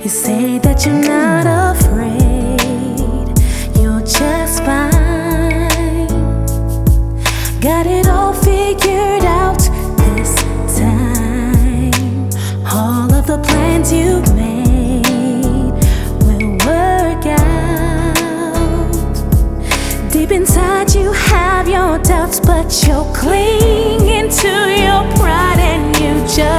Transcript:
You say that you're not afraid, you're just fine. Got it all figured out this time. All of the plans you've made will work out. Deep inside you have your doubts, but you're clinging to your pride, and you just